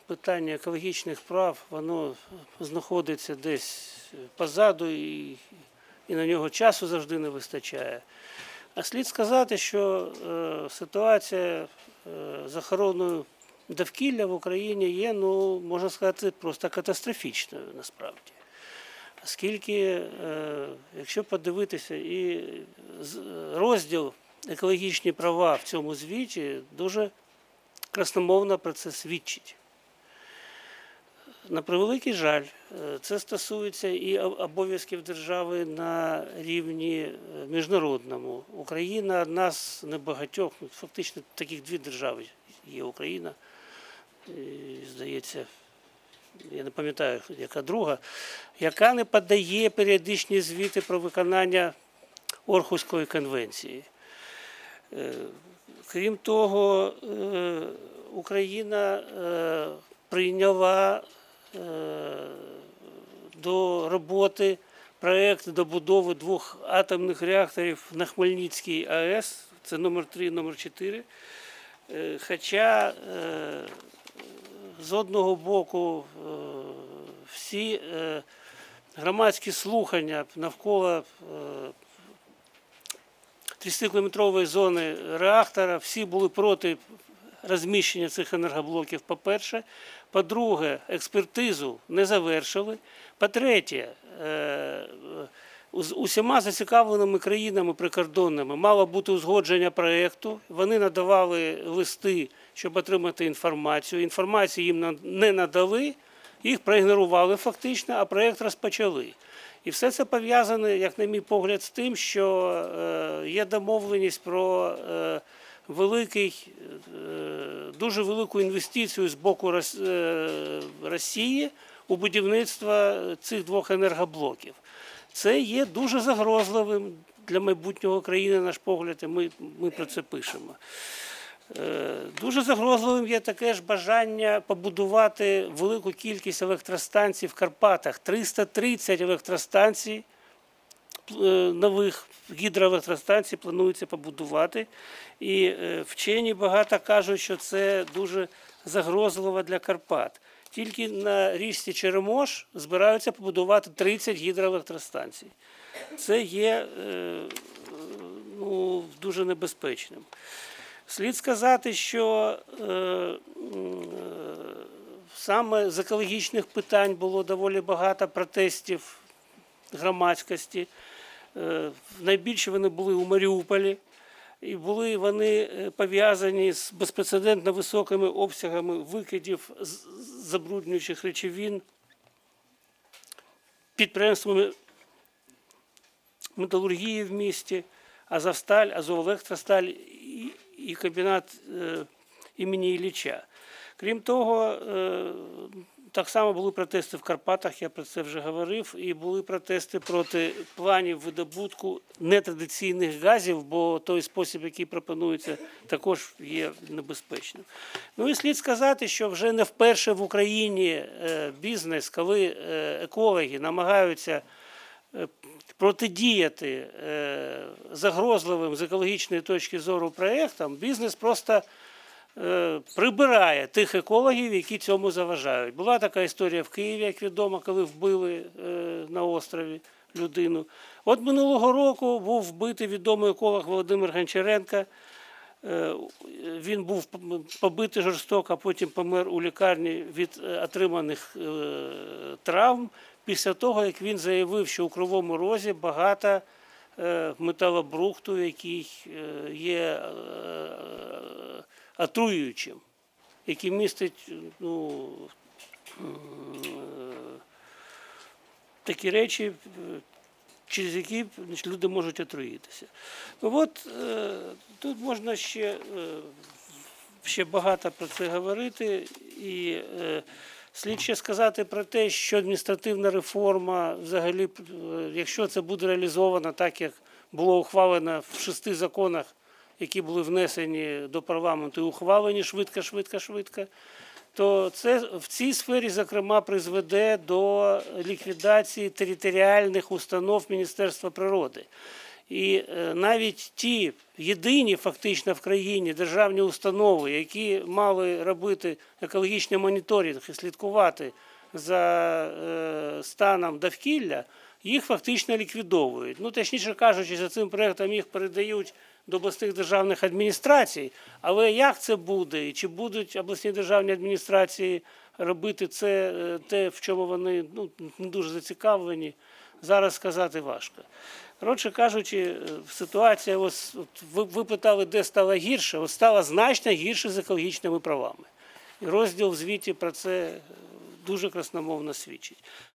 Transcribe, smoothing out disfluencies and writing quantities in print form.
питання екологічних прав, воно знаходиться десь позаду і на нього часу завжди не вистачає. А слід сказати, що ситуація з охороною довкілля в Україні є, ну, можна сказати, просто катастрофічною насправді. Оскільки, якщо подивитися, і розділ екологічні права в цьому звіті дуже красномовно про це свідчить. На превеликий жаль, це стосується і обов'язків держави на рівні міжнародному. Україна одна з небагатьох, фактично таких дві держави є Україна, здається, я не пам'ятаю, яка друга, яка не подає періодичні звіти про виконання Орхуської конвенції. Крім того, Україна прийняла до роботи проєкт добудови 2 атомних реакторів на Хмельницькій АЕС, це номер 3, номер 4. Хоча з одного боку всі громадські слухання навколо 30-кілометрової зони реактора, всі були проти розміщення цих енергоблоків, по-перше. По-друге, експертизу не завершили. По-третє, з усіма зацікавленими країнами прикордонними мало бути узгодження проєкту. Вони надавали листи, щоб отримати інформацію. Інформацію їм не надали, їх проігнорували фактично, а проєкт розпочали. І все це пов'язане, як на мій погляд, з тим, що є домовленість про дуже велику інвестицію з боку Росії у будівництво цих 2 енергоблоків. Це є дуже загрозливим для майбутнього країни, на наш погляд, і ми про це пишемо. Дуже загрозливим є таке ж бажання побудувати велику кількість електростанцій в Карпатах. 330 електростанцій, нових гідроелектростанцій планується побудувати. І вчені багато кажуть, що це дуже загрозливо для Карпат. Тільки на річці Черемош збираються побудувати 30 гідроелектростанцій. Це є дуже небезпечним. Слід сказати, що саме з екологічних питань було доволі багато протестів громадськості. Найбільше вони були у Маріуполі, і були вони пов'язані з безпрецедентно високими обсягами викидів забруднюючих речовин підприємствами металургії в місті, Азовсталь, Азовелектросталь і комбінат імені Ілліча. Крім того, так само були протести в Карпатах, я про це вже говорив, і були протести проти планів видобутку нетрадиційних газів, бо той спосіб, який пропонується, також є небезпечним. Ну і слід сказати, що вже не вперше в Україні бізнес, коли екологи намагаються протидіяти загрозливим з екологічної точки зору проєктам, бізнес просто прибирає тих екологів, які цьому заважають. Була така історія в Києві, як відомо, коли вбили на острові людину. От минулого року був вбитий відомий еколог Володимир Гончаренко. Він був побитий жорстоко, а потім помер у лікарні від отриманих травм після того, як він заявив, що у Кривому Розі багато металобрухту, який є отруюючим, який містить такі речі, через які люди можуть отруїтися. Тут можна ще багато про це говорити. І слід ще сказати про те, що адміністративна реформа, взагалі, якщо це буде реалізовано так, як було ухвалено в 6 законах, які були внесені до парламенту і ухвалені швидко, то це в цій сфері, зокрема, призведе до ліквідації територіальних установ Міністерства природи. І навіть ті єдині фактично в країні державні установи, які мали робити екологічний моніторинг і слідкувати за станом довкілля, їх фактично ліквідовують. Ну, точніше кажучи, за цим проєктом їх передають до обласних державних адміністрацій, але як це буде, і чи будуть обласні державні адміністрації робити це, те, в чому вони не дуже зацікавлені, зараз сказати важко. Коротше кажучи, ситуація, ви питали, де стала гірше, стала значно гірше з екологічними правами. І розділ в звіті про це дуже красномовно свідчить.